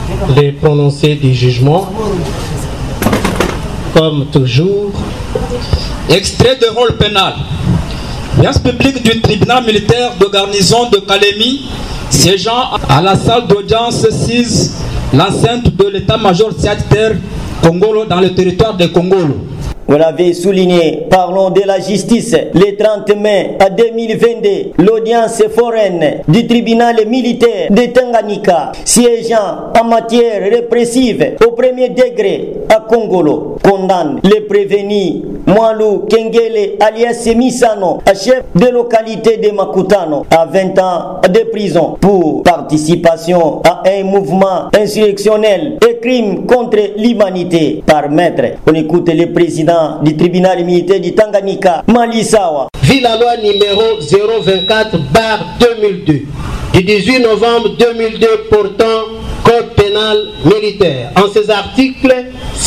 les prononcés du jugement. Comme toujours, extrait de rôle pénal. L'audience publique du tribunal militaire de garnison de Kalemi, siégeant à la salle d'audience 6, l'enceinte de l'état-major Siater Kongolo dans le territoire de Kongolo. Vous l'avez souligné, parlons de la justice. Le 30 mai 2022, l'audience foraine du tribunal militaire de Tanganyika, siégeant en matière répressive au premier degré à Kongolo, condamne le prévenu Mwalu Kengele alias Misano, chef de localité de Makutano, à 20 ans de prison pour participation à un mouvement insurrectionnel et crime contre l'humanité par maître. On écoute le président du tribunal militaire du Tanganyika, Malisawa. Vu la loi numéro 024/2002 du 18 novembre 2002 portant code pénal militaire en ses articles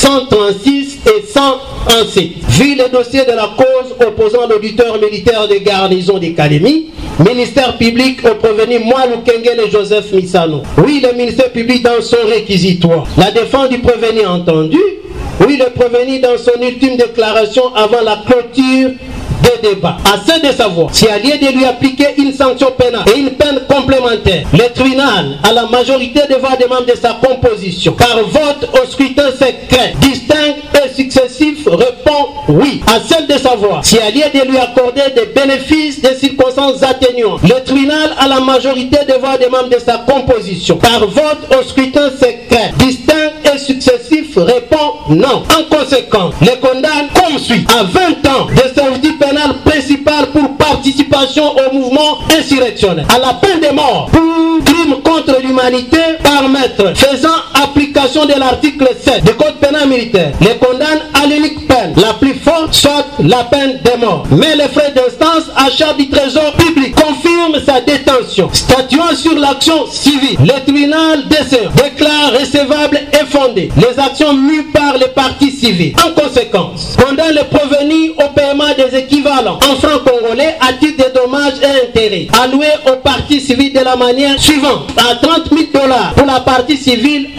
136 et 117. Vu le dossier de la cause opposant l'auditeur militaire de garnison de Kalemi, ministère public au prévenu Mwalu Kengele et Joseph Misano. Oui, le ministère public dans son réquisitoire. La défense du prévenu entendu. Oui, le prévenu dans son ultime déclaration avant la clôture des débats. Assez de savoir si à lieu de lui appliquer une sanction pénale et une peine complémentaire, le tribunal, à la majorité des voix des membres de sa composition, par vote au scrutin secret, distinct et successif, répond oui. À celle de savoir si à lieu de lui accorder des bénéfices des circonstances atténuantes, le tribunal, à la majorité des voix des membres de sa composition, par vote au scrutin secret, distinct et successif, répond non. En conséquence, le condamne comme suit à 20 ans de servitude pénale principale pour participation au mouvement insurrectionnel, à la peine de mort pour crime contre l'humanité par maître, faisant application de l'article 7 du code pénal militaire. Le condamne à l'unique peine la plus forte, soit la peine de mort. Mais les frais d'instance à charge du trésor public confirment sa détention. Statuant sur l'action civile, le tribunal déclare recevable et fondé les actions mues par les parties civiles. En conséquence, condamne le prévenu au paiement des équivalents en francs congolais à titre de dommages et intérêts alloués aux parties civiles de la manière suivante: à 30 000 $ pour la partie civile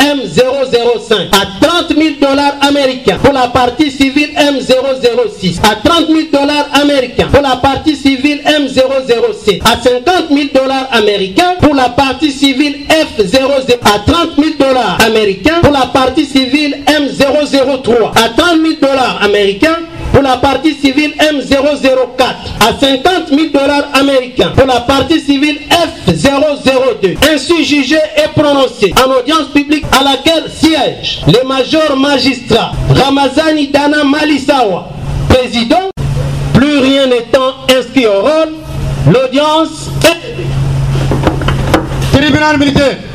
M005, à 30 000 $ américains pour la partie civile M006, à 30 000 $ américains pour la partie civile M007, à 50 000 $ américains pour la partie civile F00, à 30 000 $ américains pour la partie civile M003, à 30 000 $ américains pour la partie civile M004, à 50 000 $ américains pour la partie civile F002. Ainsi jugé et prononcé en audience publique à laquelle siège le major magistrat Ramazani Dana Malisawa, président. Plus rien n'étant inscrit au rôle, l'audience est... Tribunal militaire.